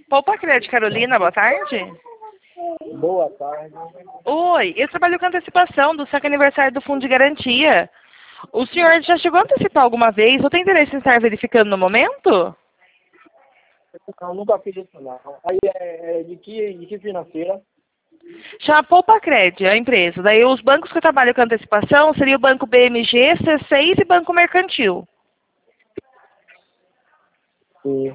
Poupa Crédito, Carolina, boa tarde. Boa tarde. Oi, eu trabalho com antecipação do saque aniversário do Fundo de Garantia. O senhor já chegou a antecipar alguma vez? Ou tem interesse em estar verificando no momento? Não, nunca fiz isso não. Aí é de que financeira? Chama Poupa Crédito, a empresa. Daí os bancos que eu trabalho com antecipação seria o Banco BMG, C6 e Banco Mercantil. Sim.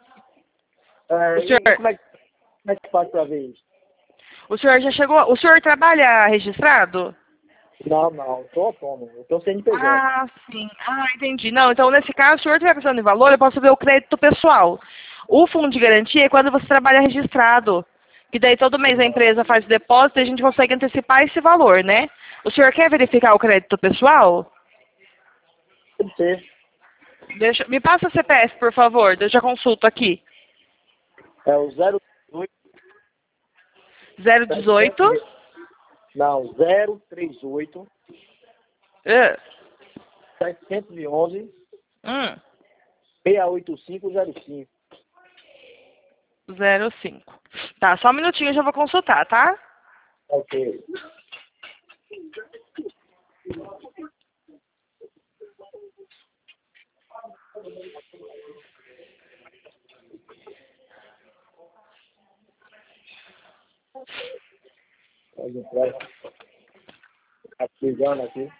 O senhor, Como é que faz para ver isso? o senhor já chegou... O senhor trabalha registrado? Não, estou autônomo, eu estou CNPJ. Ah, sim. Ah, entendi. Não, então nesse caso, se o senhor estiver precisando de valor, eu posso ver o crédito pessoal. O fundo de garantia é quando você trabalha registrado. Que daí todo mês a empresa faz o depósito e a gente consegue antecipar esse valor, né? O senhor quer verificar o crédito pessoal? Pode ser. Me passa o CPF, por favor. Eu já consulto aqui. É o 018. 018. Não, 038 Uh, 711 hum, 68505. 05. Tá, só um minutinho, eu já vou consultar, tá? Ok. Pode entrar. Tá ligando aqui.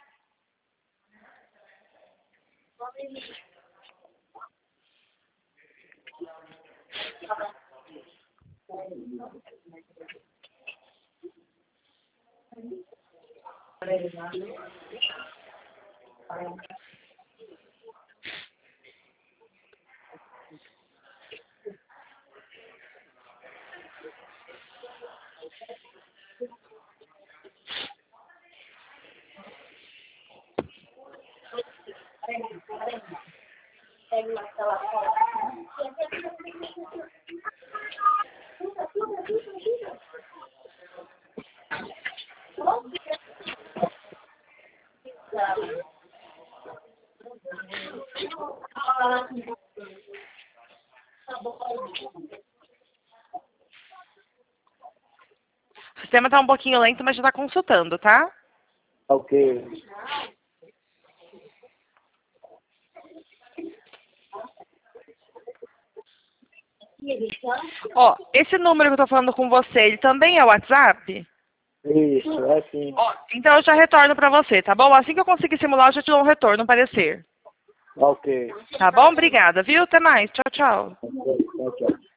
O sistema tá um pouquinho lento, mas já tá consultando, tá? Ok. Ó, esse número que eu tô falando com você, ele também é o WhatsApp? Isso, é sim. Ó, então eu já retorno pra você, tá bom? Assim que eu conseguir simular, eu já te dou um retorno, um parecer. Ok. Tá bom? Obrigada, viu? Até mais. Tchau, tchau. Ok, tchau.